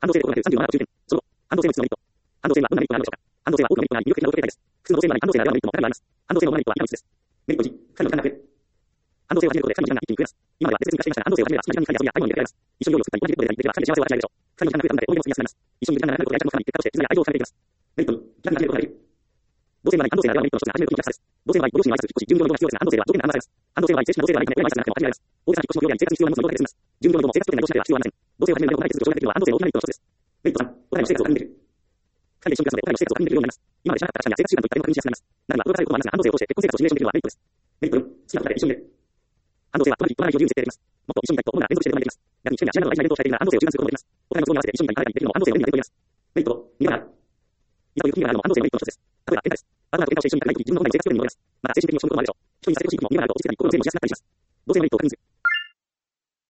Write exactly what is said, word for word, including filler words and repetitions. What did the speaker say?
反動性で行われるさんじゅうななの中点。その後、反動性の質のメリット。反動性はどんなメリットがあるでしょうか。反動性は多くのメリットがあり、魅力的な動きがです。複数の動性の中に反動性ならではのメリットもかなりあります。反動性の主なメリットは以下のみっつです。メリットいち、二人の時間が増える。反動性を始めることで二人の時間が一気に増えます。今までは別々に化していましたが、反動性を始めれば好きな時間に会や遊びや買い物に出かけられます。一緒に料理を作ったり、同じベッドでできれば二人で幸せを味わえるでしょう。二人の時間が増えた分だけ思い出も積みやすくなります。一緒に時間が長くなることで愛着も深まり、結果として絆や愛情をされていきます。メリットに、気楽に始めることができる。同性の場合、反動性ならではのメリットの一つが始めることに楽さです。同性の場合、ご両親の挨拶、引っ越し、準備の移動が必要ですが、反動性は条件で判断されます。反動性の場合、正式な同性ではないため、親に挨拶がなくても始められます。大げさな引っ越しの料理や生活に必要な荷物の移動だけで済みます。準備の移動も生活特典などしなければ必要はありません。同性を始めるまで行い続けることができるのは反動性の大きなメリットの一つです。メリットさん、お互いの生活を確認できる。二人で一緒に暮らすので、お互いの生活を確認できるようになります。今まで知らなかった価値観や生活習慣といった点を確認しやすくなります。ならば、驚かされることもありますが、反動性を通して結婚生活をシミュレーションできるのはメリットです。メリットよん、好きなことで一緒にいる。反動性は、この日、この日を自由に設定できます。もっと一緒にいたいと思うなら連続してできます。逆に一緒には知らないなど大事なイベントをされているなら反動性を中断することもできます。お互いの都合に合わせて一緒にいたい体験できるのも反動性の意味が出ております。メリットご、苦がある。いざという時にはあるのも反動性のメリットの一つです。例えば、喧嘩です。パートナーと喧嘩をして一緒にいたい時、自分の本来の生活拠点に戻ります。また、精神的に落ち込むこともあるでしょう。一緒にいさせてほしいこともあります。次からに心の整理もしやすくなったりします。同性のメリットを確認する。